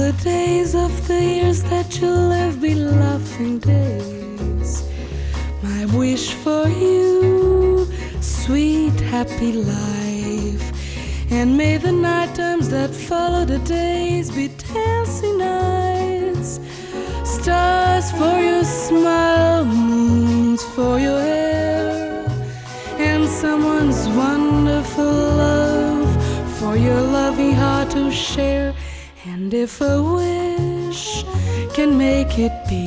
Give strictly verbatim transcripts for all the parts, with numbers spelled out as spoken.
the days of the years that you live be laughing days. My wish for you, sweet happy life. And may the night times that follow the days be dancing nights. Stars for your smile, moons for your hair, and someone's wonderful love for your loving heart to share. And if a wish can make it be,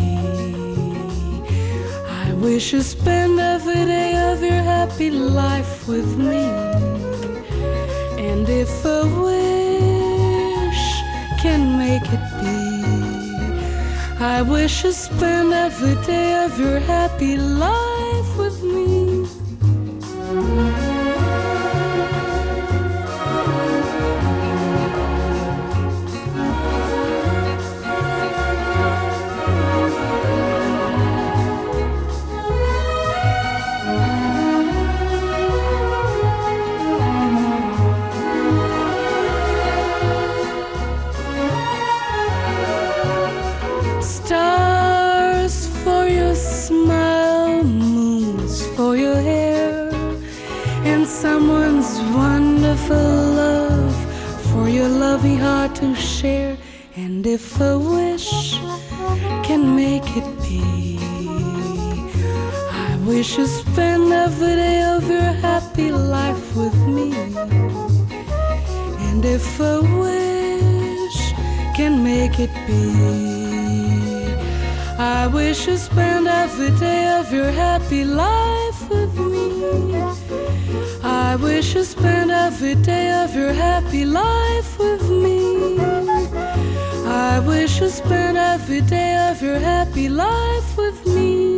I wish you spend every day of your happy life with me. And if a wish can make it be, I wish you spend every day of your happy life with me. Stars for your smile, moons for your hair, and someone's wonderful love for your loving heart to share. And if a wish can make it be, I wish you spend every day of your happy life with me. And if a wish can make it be, I wish you spend every day of your happy life with me. I wish you spend every day of your happy life with me. I wish you spend every day of your happy life with me.